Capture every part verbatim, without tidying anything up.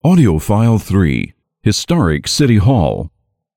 Audiophile three, Historic City Hall.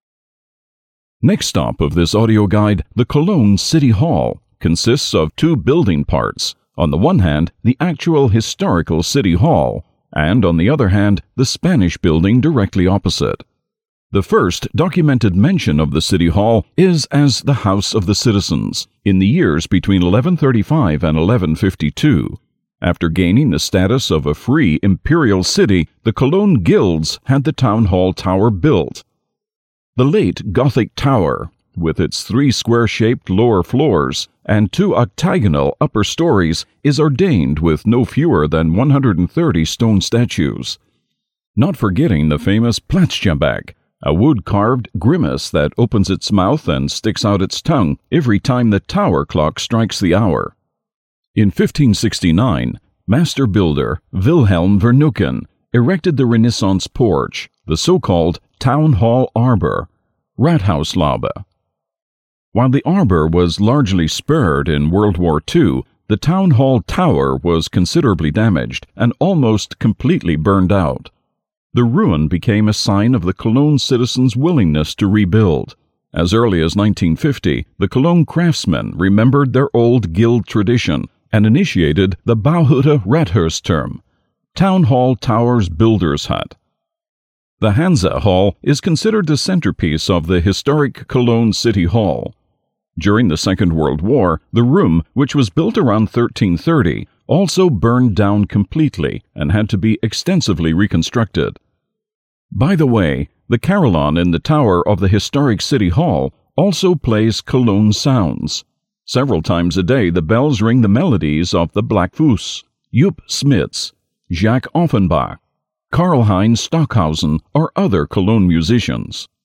Next stop of this audio guide, the Cologne City Hall, consists of two building parts. On the one hand, the actual historical City Hall, and on the other hand, the Spanish building directly opposite. The first documented mention of the City Hall is as the House of the Citizens, in the years between eleven thirty-five and eleven fifty-two. After gaining the status of a free imperial city, the Cologne guilds had the town hall tower built. The late Gothic tower, with its three square-shaped lower floors and two octagonal upper stories, is ordained with no fewer than one hundred thirty stone statues. Not forgetting the famous Platzschabeck, a wood-carved grimace that opens its mouth and sticks out its tongue every time the tower clock strikes the hour. In fifteen sixty-nine, master builder Wilhelm Vernuken erected the Renaissance porch, the so-called Town Hall Arbor, Rathauslaube. While the arbor was largely spared in World War Two, the Town Hall Tower was considerably damaged and almost completely burned out. The ruin became a sign of the Cologne citizens' willingness to rebuild. As early as nineteen fifty, the Cologne craftsmen remembered their old guild tradition and initiated the Bauhütte Rathhausturm, Town Hall Tower's builder's hut. The Hansa Hall is considered the centerpiece of the historic Cologne City Hall. During the Second World War, the room, which was built around thirteen thirty, also burned down completely and had to be extensively reconstructed. By the way, the carillon in the tower of the historic City Hall also plays Cologne sounds. Several times a day the bells ring the melodies of the Black Fuss, Jupp Smits, Jacques Offenbach, Karlheinz Stockhausen, or other Cologne musicians.